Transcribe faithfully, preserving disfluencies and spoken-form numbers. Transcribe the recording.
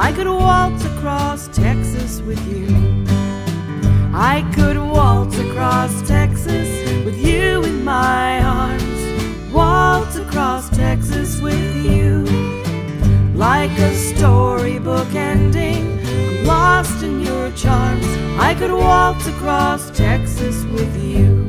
I could waltz across Texas with you. I could waltz across Texas with you in my arms. Waltz across Texas with you. Like a storybook ending, I'm lost in your charms. I could waltz across Texas with you.